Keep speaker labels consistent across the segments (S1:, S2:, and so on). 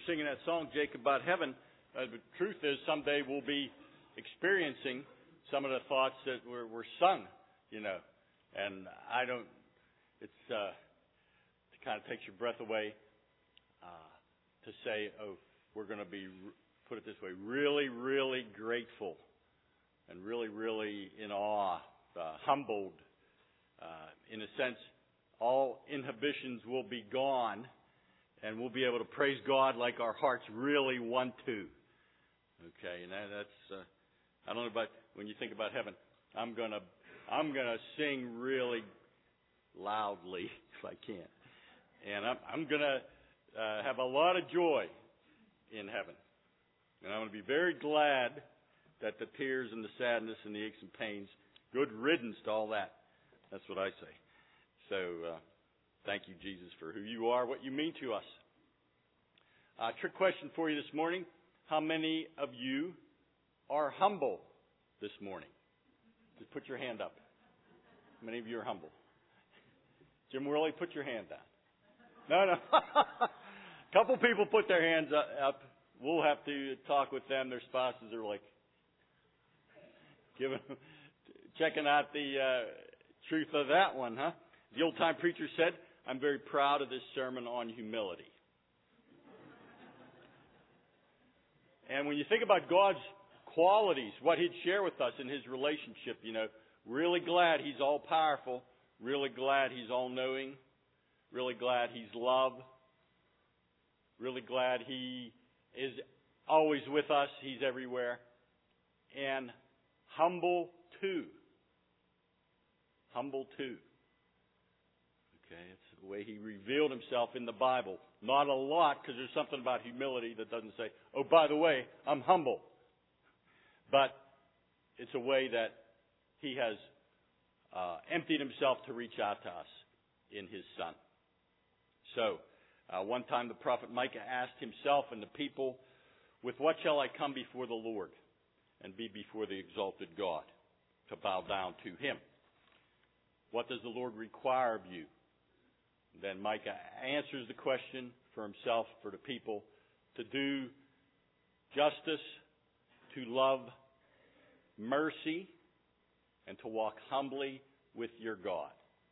S1: singing that song, Jake, about heaven. The truth is, someday we'll be experiencing some of the thoughts that were sung, And it kind of takes your breath away to say, we're going to be, put it this way, really, really grateful and really, really in awe, humbled. In a sense, all inhibitions will be gone, and we'll be able to praise God like our hearts really want to. Okay, and that's I don't know about when you think about heaven. I'm gonna sing really loudly if I can, and I'm gonna have a lot of joy in heaven, and I'm gonna be very glad that the tears and the sadness and the aches and pains, good riddance to all that. That's what I say. So, thank you, Jesus, for who you are, what you mean to us. Trick question for you this morning. How many of you are humble this morning? Just put your hand up. How many of you are humble? Jim Worley, put your hand down. No. A couple people put their hands up. We'll have to talk with them. Their spouses are like, checking out the truth of that one, huh? The old-time preacher said, I'm very proud of this sermon on humility. And when you think about God's qualities, what He'd share with us in His relationship, really glad He's all-powerful, really glad He's all-knowing, really glad He's love, really glad He is always with us, He's everywhere, and humble too. Humble too. Okay, it's the way He revealed Himself in the Bible. Not a lot, because there's something about humility that doesn't say, oh, by the way, I'm humble. But it's a way that He has emptied Himself to reach out to us in His Son. So, one time the prophet Micah asked himself and the people, with what shall I come before the Lord and be before the exalted God, to bow down to Him? What does the Lord require of you? Then Micah answers the question for himself, for the people, to do justice, to love mercy, and to walk humbly with your God.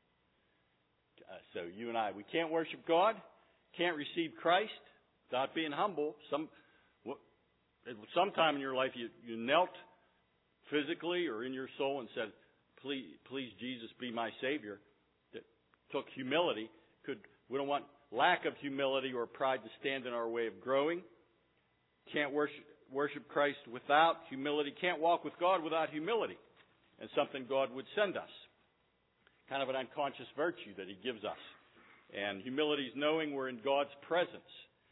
S1: So you and I, we can't worship God, can't receive Christ without being humble. Sometime in your life you knelt physically or in your soul and said, Please, Jesus, be my Savior. That took humility. We don't want lack of humility or pride to stand in our way of growing. Can't worship Christ without humility. Can't walk with God without humility. And something God would send us. Kind of an unconscious virtue that He gives us. And humility is knowing we're in God's presence.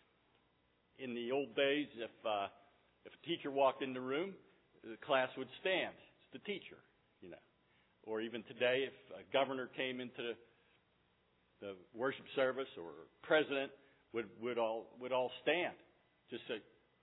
S1: In the old days, if a teacher walked in the room, the class would stand. It's the teacher, Or even today, if a governor came into the worship service, or a president would all stand. Just say,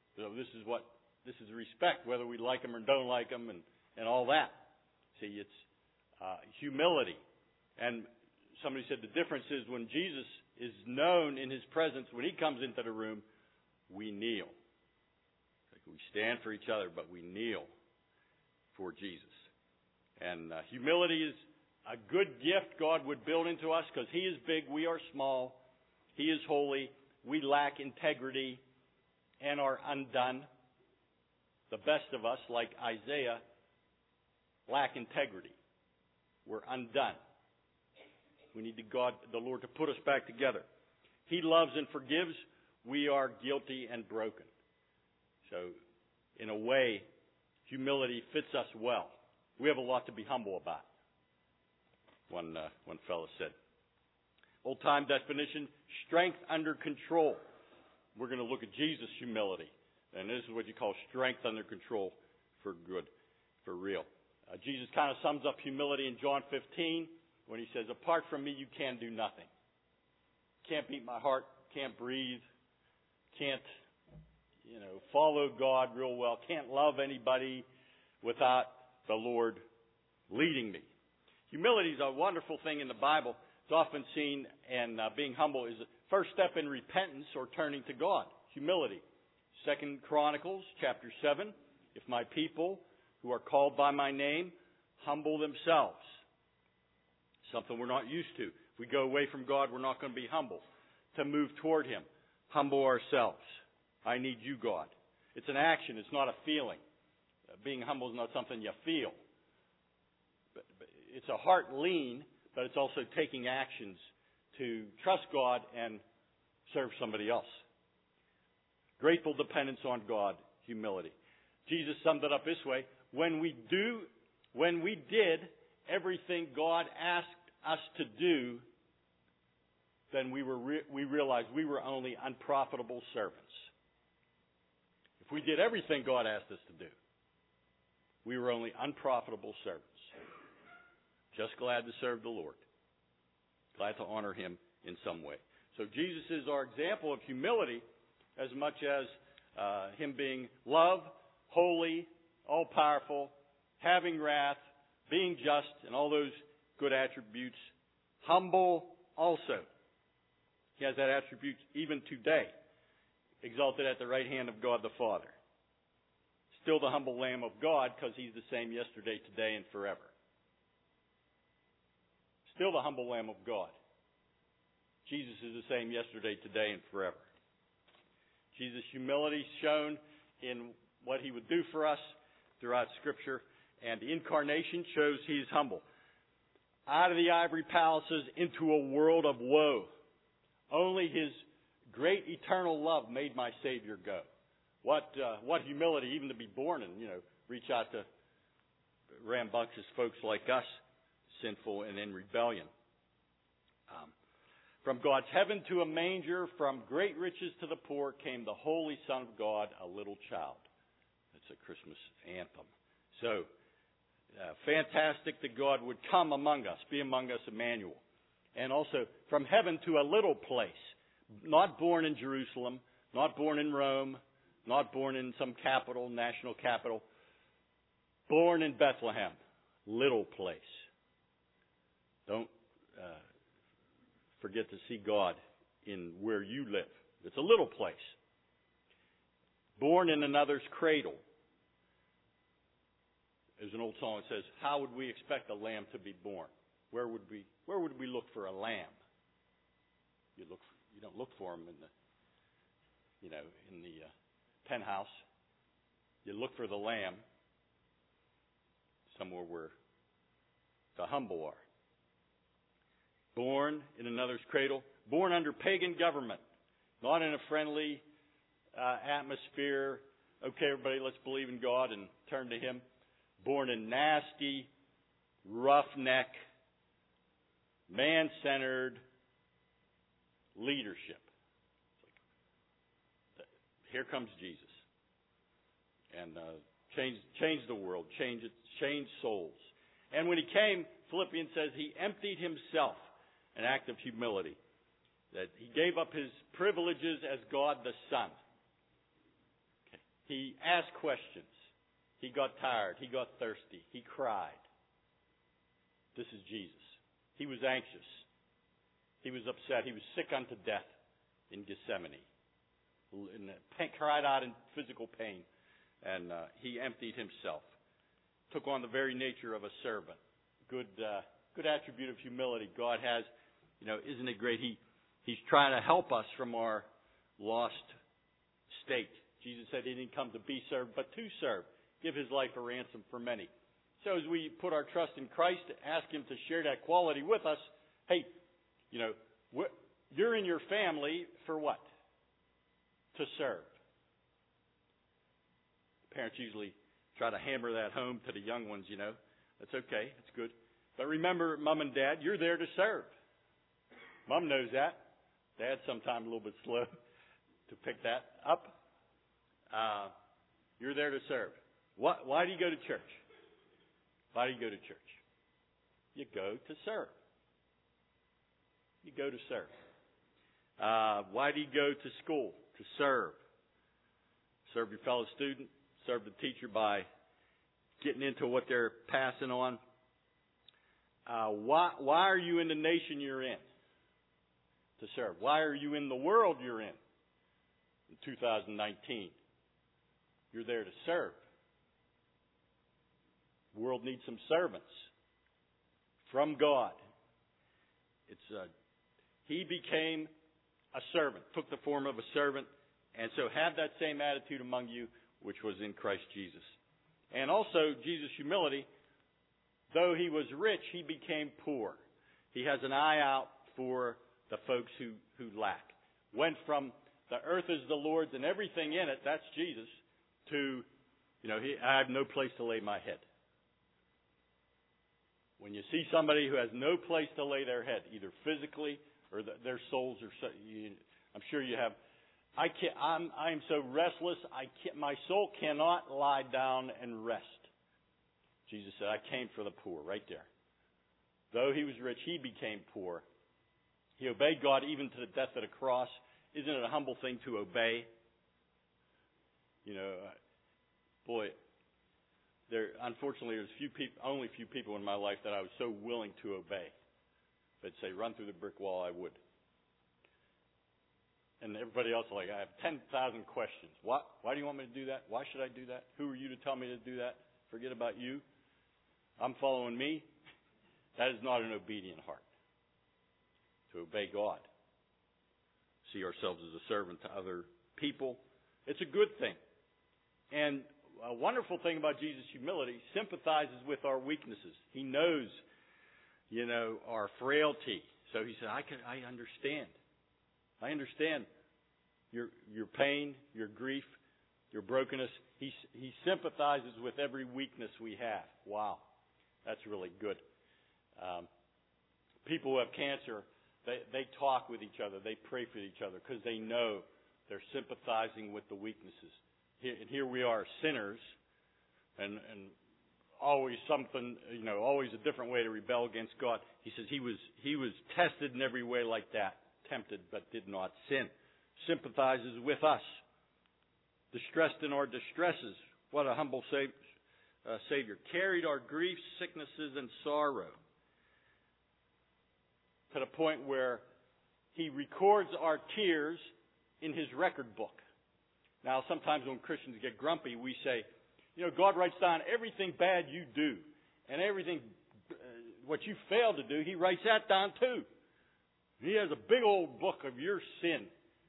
S1: this is respect, whether we like them or don't like them, and all that. See, it's humility. And somebody said the difference is when Jesus is known in His presence, when He comes into the room, we kneel. Like we stand for each other, but we kneel for Jesus. And humility is a good gift God would build into us because He is big, we are small. He is holy, we lack integrity and are undone. The best of us, like Isaiah, lack integrity. We're undone. We need the Lord to put us back together. He loves and forgives. We are guilty and broken. So, in a way, humility fits us well. We have a lot to be humble about. One fellow said. Old-time definition, strength under control. We're going to look at Jesus' humility. And this is what you call strength under control for good, for real. Jesus kind of sums up humility in John 15 when He says, apart from me, you can do nothing. Can't beat my heart, can't breathe, can't, follow God real well, can't love anybody without the Lord leading me. Humility is a wonderful thing in the Bible. It's often seen, and being humble is first step in repentance or turning to God. Humility. 2 Chronicles chapter 7. If my people who are called by my name humble themselves. Something we're not used to. If we go away from God, we're not going to be humble. To move toward Him. Humble ourselves. I need you, God. It's an action. It's not a feeling. Being humble is not something you feel. But it's a heart lean, but it's also taking actions to trust God and serve somebody else. Grateful dependence on God, humility. Jesus summed it up this way: when we did everything God asked us to do, then we realized we were only unprofitable servants. If we did everything God asked us to do, we were only unprofitable servants. Just glad to serve the Lord. Glad to honor Him in some way. So Jesus is our example of humility as much as Him being love, holy, all-powerful, having wrath, being just, and all those good attributes. Humble also. He has that attribute even today. Exalted at the right hand of God the Father. Still the humble Lamb of God, because He's the same yesterday, today, and forever. Still the humble Lamb of God. Jesus is the same yesterday, today, and forever. Jesus' humility shown in what He would do for us throughout Scripture. And the incarnation shows He's humble. Out of the ivory palaces into a world of woe. Only His great eternal love made my Savior go. What humility, even to be born and, reach out to rambunctious folks like us, sinful and in rebellion. From God's heaven to a manger, from great riches to the poor, came the Holy Son of God, a little child. That's a Christmas anthem. So, fantastic that God would come among us, be among us, Emmanuel. And also, from heaven to a little place. Not born in Jerusalem, not born in Rome, not born in some capital, national capital. Born in Bethlehem, little place. Don't forget to see God in where you live. It's a little place. Born in another's cradle. There's an old song that says, "How would we expect a lamb to be born? Where would we look for a lamb?" You don't look for them in the penthouse. You look for the lamb somewhere where the humble are. Born in another's cradle, born under pagan government, not in a friendly atmosphere. Okay, everybody, let's believe in God and turn to Him. Born in nasty, roughneck, man-centered leadership. Here comes Jesus. And change the world, change souls. And when He came, Philippians says He emptied Himself, an act of humility. That He gave up His privileges as God the Son. Okay. He asked questions. He got tired. He got thirsty. He cried. This is Jesus. He was anxious. He was upset. He was sick unto death in Gethsemane. Cried out in physical pain. And He emptied Himself. Took on the very nature of a servant. Good attribute of humility God has. Isn't it great? He's trying to help us from our lost state. Jesus said He didn't come to be served, but to serve. Give His life a ransom for many. So as we put our trust in Christ, ask Him to share that quality with us. Hey, you're in your family for what? To serve. Parents usually try to hammer that home to the young ones, That's okay. That's good. But remember, Mom and Dad, you're there to serve. Mom knows that. Dad's sometimes a little bit slow to pick that up. You're there to serve. Why do you go to church? Why do you go to church? You go to serve. You go to serve. Why do you go to school? To serve. Serve your fellow student. Serve the teacher by getting into what they're passing on. Why are you in the nation you're in? to serve. Why are you in the world you're in 2019? You're there to serve. The world needs some servants from God. He became a servant, took the form of a servant, and so have that same attitude among you, which was in Christ Jesus. And also, Jesus' humility, though he was rich, he became poor. He has an eye out for the folks who lack. Went from the earth is the Lord's and everything in it, that's Jesus, to, I have no place to lay my head. When you see somebody who has no place to lay their head, either physically or their souls are, I'm sure you have. I'm so restless. My soul cannot lie down and rest. Jesus said, I came for the poor, right there. Though he was rich, he became poor. He obeyed God even to the death of the cross. Isn't it a humble thing to obey? Unfortunately, there's only a few people in my life that I was so willing to obey. They'd say, run through the brick wall, I would. And everybody else, I have 10,000 questions. Why do you want me to do that? Why should I do that? Who are you to tell me to do that? Forget about you. I'm following me. That is not an obedient heart. To obey God. See ourselves as a servant to other people. It's a good thing. And a wonderful thing about Jesus' humility, sympathizes with our weaknesses. He knows, our frailty. So he said, I understand. I understand your pain, your grief, your brokenness. He sympathizes with every weakness we have. Wow. That's really good. People who have cancer, they talk with each other. They pray for each other because they know they're sympathizing with the weaknesses. Here we are, sinners, and always something, always a different way to rebel against God. He says he was tested in every way like that, tempted but did not sin. Sympathizes with us, distressed in our distresses. What a humble Savior. Carried our griefs, sicknesses, and sorrow to the point where he records our tears in his record book. Now, sometimes when Christians get grumpy, we say, God writes down everything bad you do, and everything, what you fail to do, he writes that down too. He has a big old book of your sin.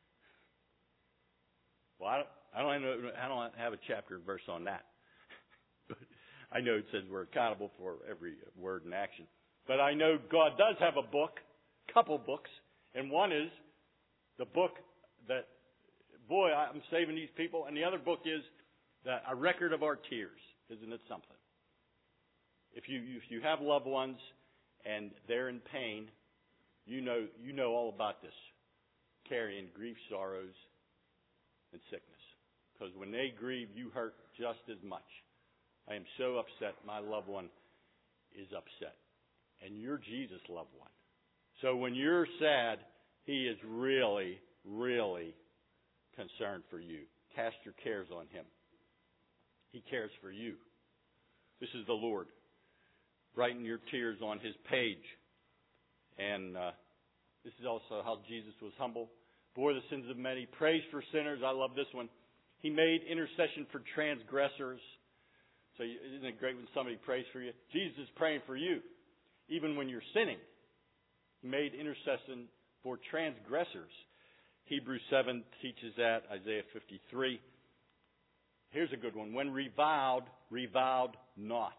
S1: Well, I don't have a chapter and verse on that. But I know it says we're accountable for every word and action. But I know God does have a book, couple books, and one is the book that, boy, I'm saving these people, and the other book is a record of our tears. Isn't it something? If you have loved ones and they're in pain, you know all about this, carrying grief, sorrows, and sickness. Because when they grieve, you hurt just as much. I am so upset my loved one is upset. And you're Jesus' loved one. So when you're sad, he is really, really concerned for you. Cast your cares on him. He cares for you. This is the Lord. Writing your tears on his page. And this is also how Jesus was humble. Bore the sins of many. Prays for sinners. I love this one. He made intercession for transgressors. So isn't it great when somebody prays for you? Jesus is praying for you. Even when you're sinning. He made intercession for transgressors. Hebrews 7 teaches that. Isaiah 53. Here's a good one. When reviled, reviled not.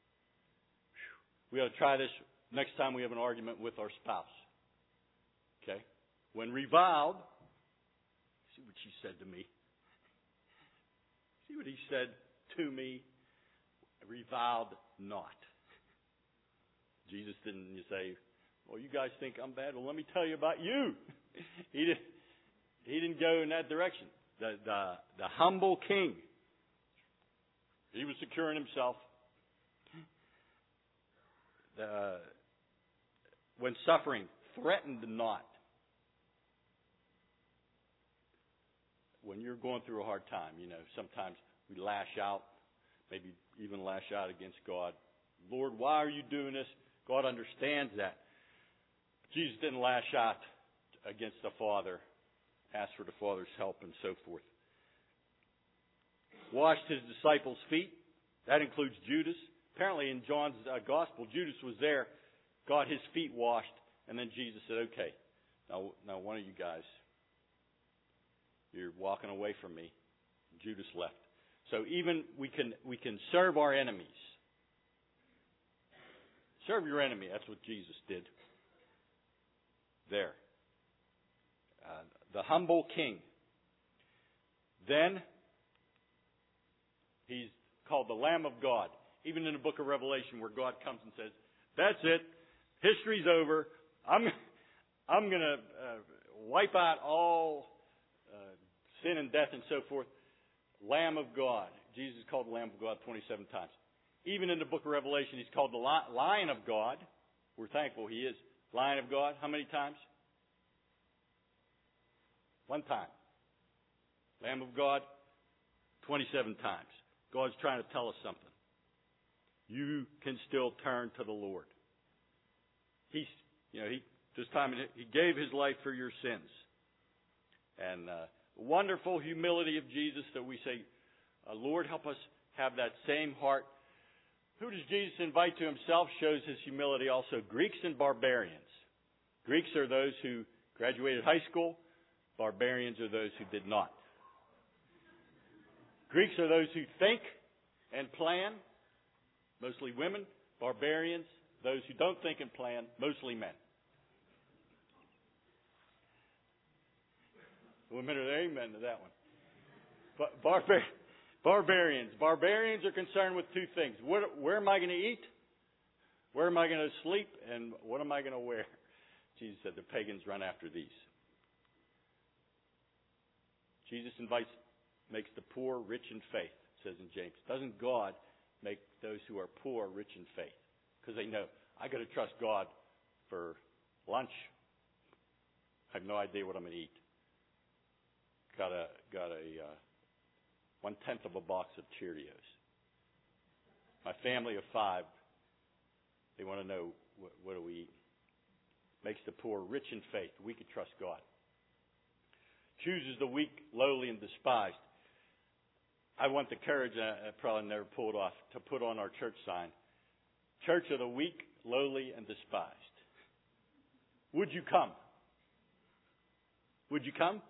S1: We ought to try this next time we have an argument with our spouse. Okay? When reviled, see what she said to me. See what he said to me. Reviled not. Jesus didn't say, well, you guys think I'm bad? Well, let me tell you about you. He didn't go in that direction. The humble king. He was securing himself. When suffering, threatened not. When you're going through a hard time, sometimes we lash out, maybe even lash out against God. Lord, why are you doing this? God understands that. Jesus didn't lash out against the Father, asked for the Father's help, and so forth. Washed his disciples' feet. That includes Judas. Apparently in John's Gospel, Judas was there, got his feet washed, and then Jesus said, okay, now one of you guys, you're walking away from me. Judas left. So even we can serve our enemies. Serve your enemy. That's what Jesus did. There. The humble king. Then he's called the Lamb of God. Even in the book of Revelation where God comes and says, that's it. History's over. I'm going to wipe out all sin and death and so forth. Lamb of God. Jesus is called the Lamb of God 27 times. Even in the book of Revelation, he's called the Lion of God. We're thankful he is. Lion of God. How many times? One time. Lamb of God 27 times. God's trying to tell us something. You can still turn to the Lord. He gave his life for your sins. And wonderful humility of Jesus that we say, Lord, help us have that same heart. Who does Jesus invite to himself? Shows his humility also. Greeks and barbarians. Greeks are those who graduated high school. Barbarians are those who did not. Greeks are those who think and plan, mostly women. Barbarians, those who don't think and plan, mostly men. Women are there, amen to that one. But barbarians. Barbarians are concerned with two things. Where am I going to eat? Where am I going to sleep? And what am I going to wear? Jesus said the pagans run after these. Jesus makes the poor rich in faith, it says in James. Doesn't God make those who are poor rich in faith? Because they know, I got to trust God for lunch. I have no idea what I'm going to eat. Got a 1/10 of a box of Cheerios. My family of 5, they want to know what do we eat. Makes the poor rich in faith. We can trust God. Chooses the weak, lowly, and despised. I want the courage, I probably never pulled off, to put on our church sign. Church of the weak, lowly, and despised. Would you come? Would you come?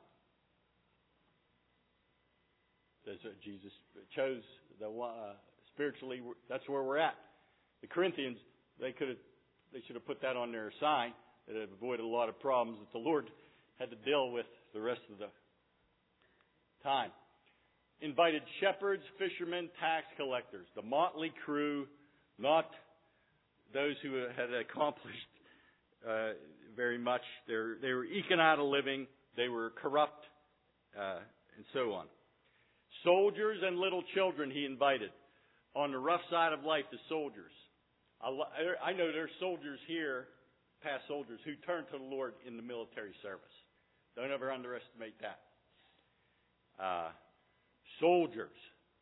S1: Jesus chose spiritually. That's where we're at. The Corinthians, they should have put that on their sign. It would have avoided a lot of problems that the Lord had to deal with the rest of the time. Invited shepherds, fishermen, tax collectors, the motley crew, not those who had accomplished very much. They were eking out a living. They were corrupt, and so on. Soldiers and little children he invited. On the rough side of life, the soldiers. I know there's soldiers here, past soldiers, who turn to the Lord in the military service. Don't ever underestimate that. Soldiers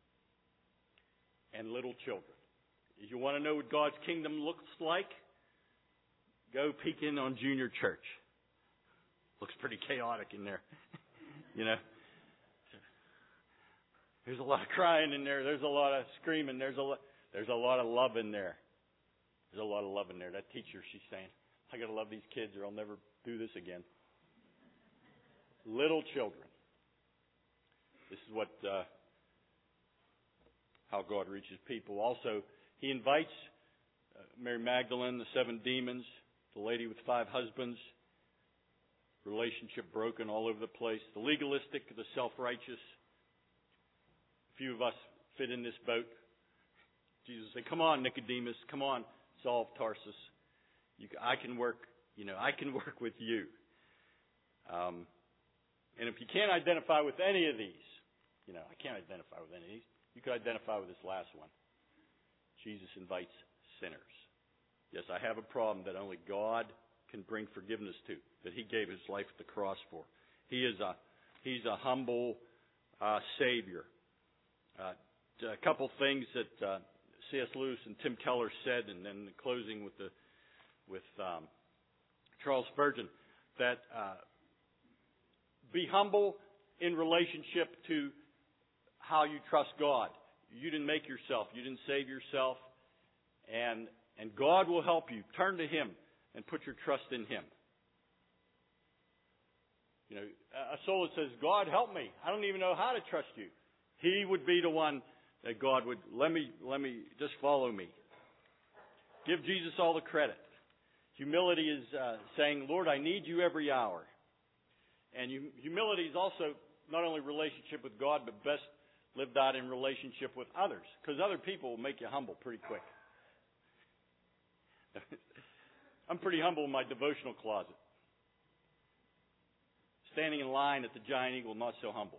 S1: and little children. If you want to know what God's kingdom looks like, go peek in on junior church. Looks pretty chaotic in there. You know. There's a lot of crying in there. There's a lot of screaming. There's a lot of love in there. There's a lot of love in there. That teacher, she's saying, I got to love these kids or I'll never do this again. Little children. This is what how God reaches people. Also, he invites Mary Magdalene, the 7 demons, the lady with 5 husbands, relationship broken all over the place, the legalistic, the self-righteous. Few of us fit in this boat. Jesus said, come on, Nicodemus. Come on, Saul of Tarsus. I can work with you. And if you can't identify with any of these, I can't identify with any of these. You could identify with this last one. Jesus invites sinners. Yes, I have a problem that only God can bring forgiveness to, that he gave his life at the cross for. He's a humble Savior. A couple things that C.S. Lewis and Tim Keller said, and then closing with Charles Spurgeon, that Be humble in relationship to how you trust God. You didn't make yourself. You didn't save yourself. And God will help you. Turn to Him and put your trust in Him. You know, a soul that says, God, help me. I don't even know how to trust you. He would be the one that God would, let me, just follow me. Give Jesus all the credit. Humility is saying, Lord, I need you every hour. And humility is also not only relationship with God, but best lived out in relationship with others. Because other people will make you humble pretty quick. I'm pretty humble in my devotional closet. Standing in line at the Giant Eagle, not so humble.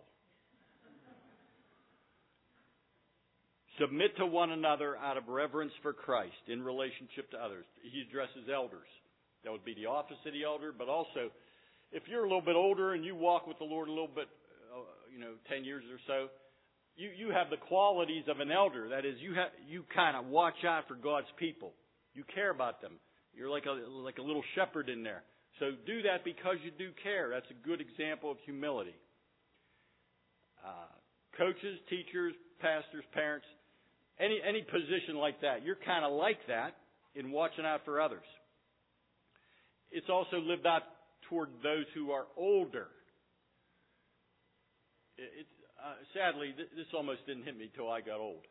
S1: Submit to one another out of reverence for Christ in relationship to others. He addresses elders. That would be the office of the elder, but also if you're a little bit older and you walk with the Lord a little bit, 10 years or so, you have the qualities of an elder. That is, you kind of watch out for God's people. You care about them. You're like a little shepherd in there. So do that because you do care. That's a good example of humility. Coaches, teachers, pastors, parents, any position like that, you're kind of like that in watching out for others. It's also lived out toward those who are older. Sadly, this almost didn't hit me till I got old.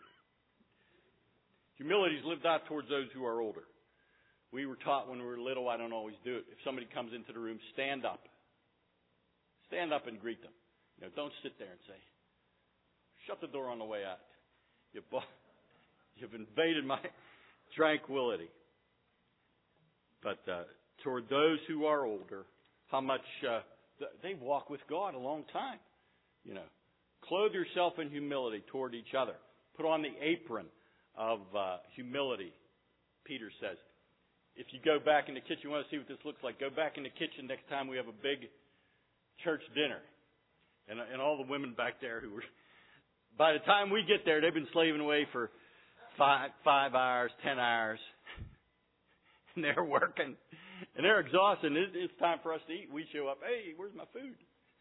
S1: Humility is lived out towards those who are older. We were taught when we were little, I don't always do it. If somebody comes into the room, stand up. Stand up and greet them. Don't sit there and say, shut the door on the way out. You've invaded my tranquility. But toward those who are older, how much they walk with God a long time. Clothe yourself in humility toward each other. Put on the apron of humility, Peter says. If you go back in the kitchen, you want to see what this looks like, go back in the kitchen next time we have a big church dinner. And all the women back there who were, by the time we get there, they've been slaving away for 5 hours, 10 hours. And they're working. And they're exhausted. And it's time for us to eat. We show up, hey, where's my food?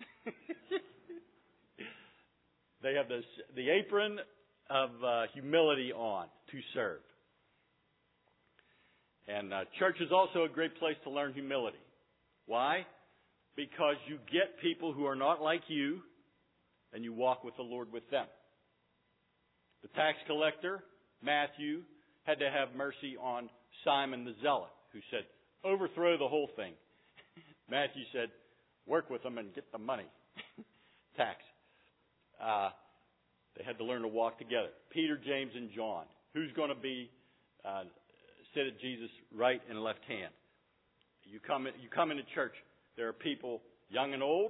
S1: They have the apron of humility on to serve. And church is also a great place to learn humility. Why? Because you get people who are not like you, and you walk with the Lord with them. The tax collector, Matthew, had to have mercy on Simon the Zealot, who said, overthrow the whole thing. Matthew said, work with them and get the money. Tax. They had to learn to walk together. Peter, James, and John. Who's going to be sit at Jesus' right and left hand? You come into church. There are people young and old,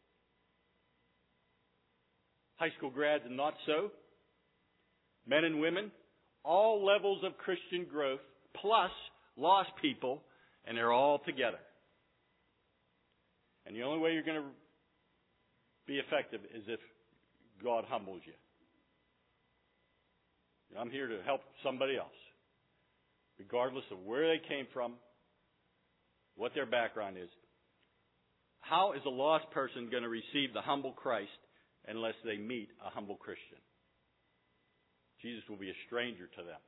S1: high school grads and not so, men and women, all levels of Christian growth, plus lost people, and they're all together. And the only way you're going to be effective is if God humbles you. I'm here to help somebody else, regardless of where they came from, what their background is. How is a lost person going to receive the humble Christ unless they meet a humble Christian? Jesus will be a stranger to them.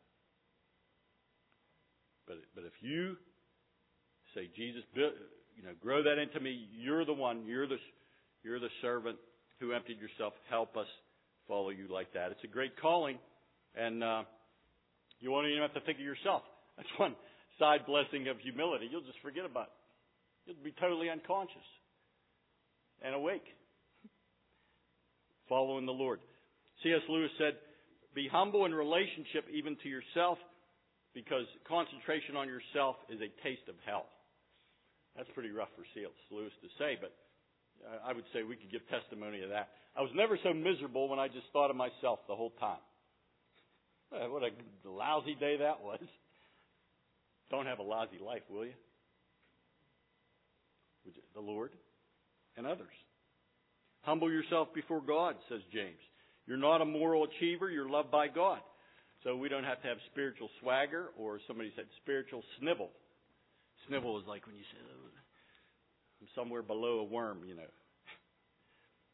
S1: But if you say, Jesus, grow that into me. You're the one. You're the servant who emptied yourself. Help us follow you like that. It's a great calling, and you won't even have to think of yourself. That's one side blessing of humility. You'll just forget about it. You'll be totally unconscious and awake, following the Lord. C.S. Lewis said, be humble in relationship even to yourself, because concentration on yourself is a taste of hell. That's pretty rough for C.S. Lewis to say, but I would say we could give testimony of that. I was never so miserable when I just thought of myself the whole time. What a lousy day that was. Don't have a lousy life, will you? The Lord and others. Humble yourself before God, says James. You're not a moral achiever. You're loved by God. So we don't have to have spiritual swagger, or somebody said spiritual snivel. Snivel is like when you say, I'm somewhere below a worm,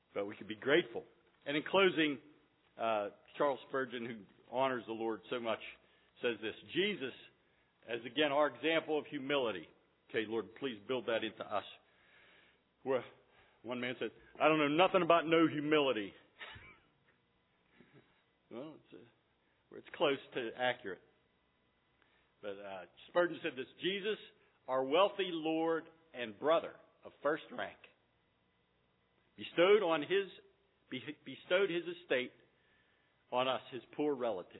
S1: but we could be grateful. And in closing, Charles Spurgeon, who honors the Lord so much, says this: Jesus, as again our example of humility. Okay, Lord, please build that into us. Well, one man said, I don't know nothing about no humility. Well, it's close to accurate. But Spurgeon said this: Jesus, our wealthy Lord and brother of first rank, bestowed his estate on us, his poor relatives.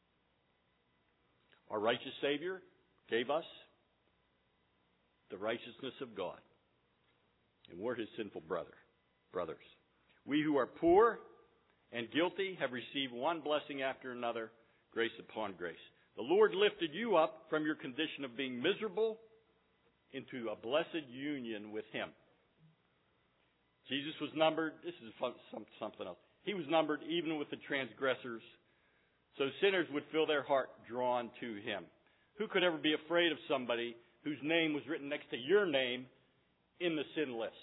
S1: Our righteous Savior gave us the righteousness of God, and we're his sinful brothers. We who are poor and guilty have received one blessing after another, grace upon grace. The Lord lifted you up from your condition of being miserable into a blessed union with him. Jesus was numbered, this is something else, he was numbered even with the transgressors, so sinners would feel their heart drawn to him. Who could ever be afraid of somebody whose name was written next to your name in the sin list?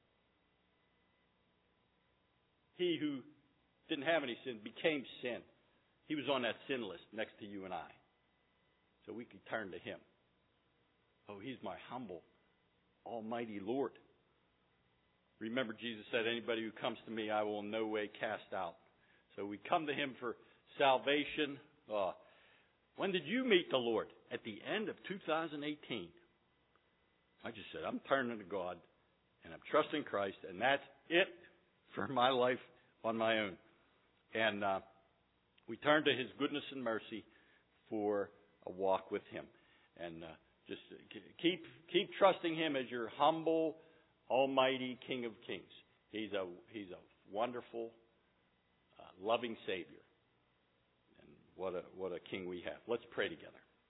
S1: He who didn't have any sin became sin. He was on that sin list next to you and I. So we can turn to him. Oh, he's my humble, almighty Lord. Remember, Jesus said, anybody who comes to me, I will in no way cast out. So we come to him for salvation. When did you meet the Lord? At the end of 2018. I just said, I'm turning to God, and I'm trusting Christ, and that's it for my life on my own. And we turn to his goodness and mercy for a walk with him. And just keep trusting him as your humble, almighty King of Kings. He's a wonderful, loving Savior. And what a King we have. Let's pray together.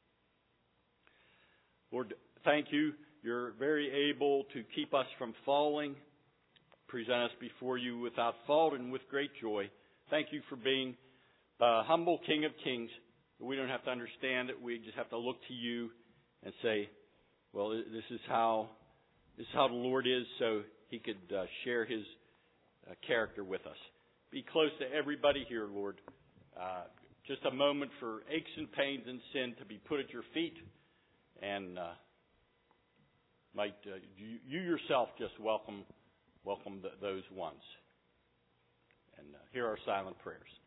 S1: Lord, thank you. You're very able to keep us from falling, present us before you without fault and with great joy. Thank you for being the humble King of Kings. We don't have to understand it. We just have to look to you and say, well, this is how the Lord is, so he could share his character with us. Be close to everybody here, Lord. Just a moment for aches and pains and sin to be put at your feet, and might you yourself just welcome those ones. And hear our silent prayers.